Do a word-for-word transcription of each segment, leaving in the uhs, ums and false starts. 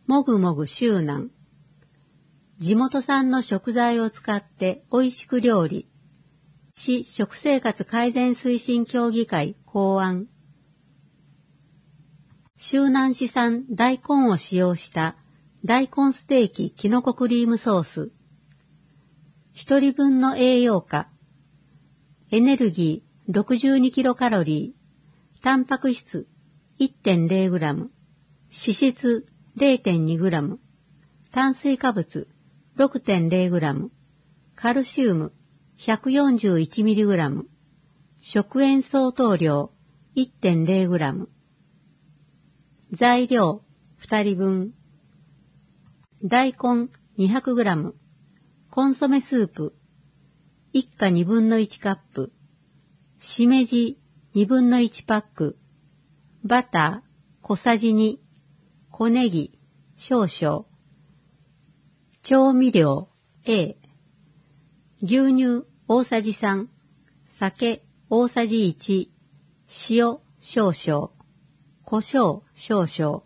もぐもぐ周南。地元産の食材を使って美味しく料理。市食生活改善推進協議会考案。周南市産大根を使用した大根ステーキきのこクリームソース。一人分の栄養価。エネルギー ろくじゅうにキロカロリー。タンパク質 いってんゼログラム。脂質 ゼロてんにグラム。炭水化物 ろくてんゼログラム。カルシウム ひゃくよんじゅういちミリグラム。食塩相当量 いってんゼログラム。材料ふたりぶん。大根 にひゃくグラム。コンソメスープいっかにぶんのいちカップ。しめじにぶんのいちパック。バター小さじに。小ネギ少々。調味料 A。牛乳大さじさん。酒大さじいち。塩少々。胡椒少々。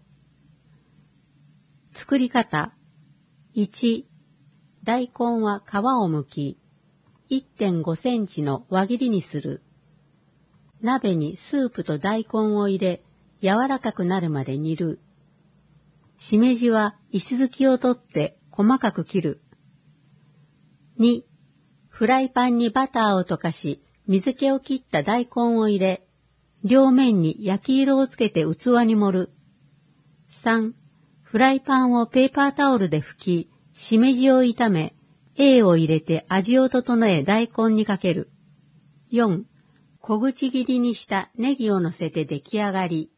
作り方。いち、大根は皮を剥き、いってんごセンチの輪切りにする。鍋にスープと大根を入れ、柔らかくなるまで煮る。しめじは石突きを取って細かく切る。に、フライパンにバターを溶かし、水気を切った大根を入れ、両面に焼き色をつけて器に盛る。さん、フライパンをペーパータオルで拭き、しめじを炒め、A を入れて味を整え大根にかける。よん、小口切りにしたネギを乗せて出来上がり。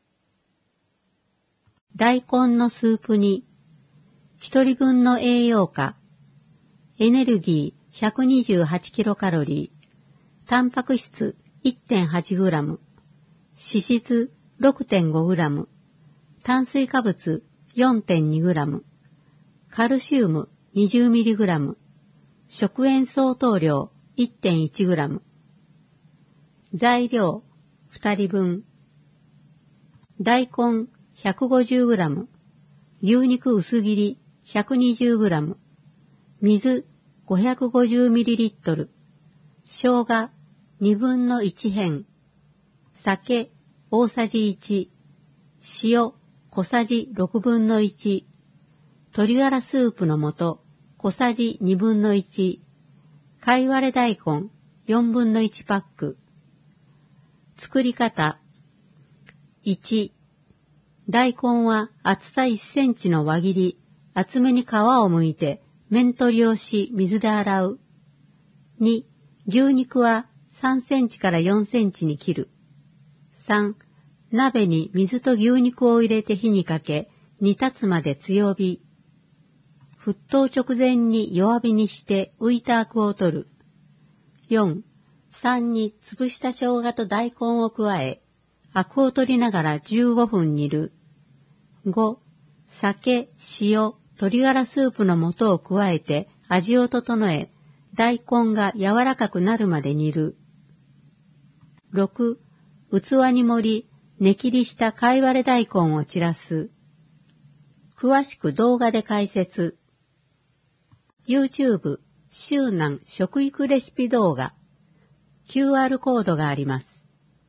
大根のスープに、一人分の栄養価、エネルギー ひゃくにじゅうはちキロカロリー、タンパク質 いってんはちグラム、脂質 ろくてんごグラム、炭水化物 よんてんにグラム、カルシウム にじゅうミリグラム、食塩相当量 いってんいちグラム。材料ふたりぶん。大根 ひゃくごじゅうグラム、牛肉薄切り ひゃくにじゅうグラム、水 ごひゃくごじゅうミリリットル、生姜にぶんのいちへん、酒大さじいち、塩小さじろくぶんのいち、鶏ガラスープの素小さじにぶんのいち、貝割れ大根よんぶんのいちパック。作り方。いち、大根は厚さいっセンチの輪切り、厚めに皮を剥いて面取りをし水で洗う。に、牛肉はさんセンチからよんセンチに切る。さん、鍋に水と牛肉を入れて火にかけ、煮立つまで強火。沸騰直前に弱火にして浮いたアクを取る。よん、さんに潰した生姜と大根を加え、アクを取りながらじゅうごふん煮る。ご、酒、塩、鶏ガラスープの素を加えて味を整え、大根が柔らかくなるまで煮る。ろく、器に盛り、根切りした貝割れ大根を散らす。詳しく動画で解説。YouTube 周南食育レシピ動画 キューアール コードがあります。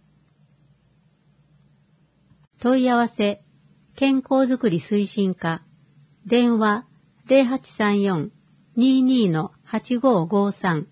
問い合わせ健康づくり推進課電話 ゼロはちさんよん にーにー はちごーごーさん